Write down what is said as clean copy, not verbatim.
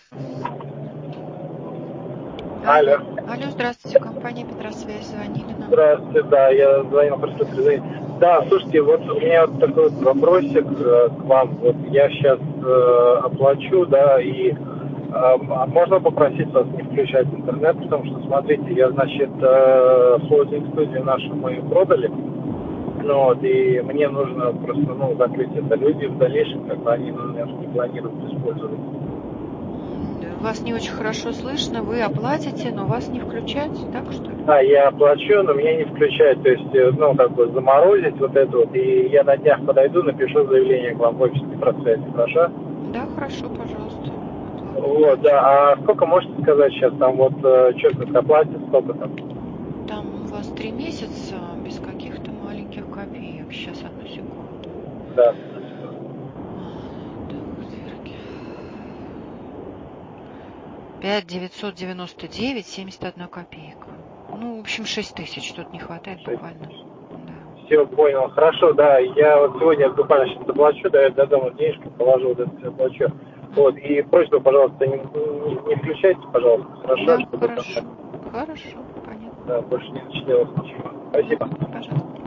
Алло. Алло. Алло, здравствуйте, компания Петросвязь, звонили нам. Здравствуйте, да, я звонил, просто перезвонить. Да, слушайте, вот у меня вот такой вот вопросик к вам. Вот я сейчас оплачу, да, и можно попросить вас не включать интернет, потому что, смотрите, я, значит, холдинг-студию нашу мы продали, ну вот, и мне нужно просто, ну, закрыть это. Люди в дальнейшем, как бы, они, наверное, не планируют использовать. Вас не очень хорошо слышно, вы оплатите, но вас не включать, так что ли? Да, я оплачу, но меня не включают, то есть, ну, как бы заморозить вот это вот, и я на днях подойду, напишу заявление к вам в офис Петросвязи, хорошо? Да, хорошо, пожалуйста. Вот, да, а сколько можете сказать сейчас, там вот, четко оплатит, сколько там? Там у вас 3 месяца без каких-то маленьких копеек. Сейчас, одну секунду. Да. Так, дверки. 5 999 71 копейка. Ну, в общем, 6000. Тут не хватает 6 буквально. тысяч. Да. Все, понял, хорошо, да, я вот сегодня буквально сейчас заплачу, да, я до дома денежку положу, вот это все оплачу. Вот, и просьба, пожалуйста, не включайте, пожалуйста, хорошо, Да, чтобы там, хорошо. Хорошо, понятно. да, больше не начиналось ничего. Спасибо. Пожалуйста.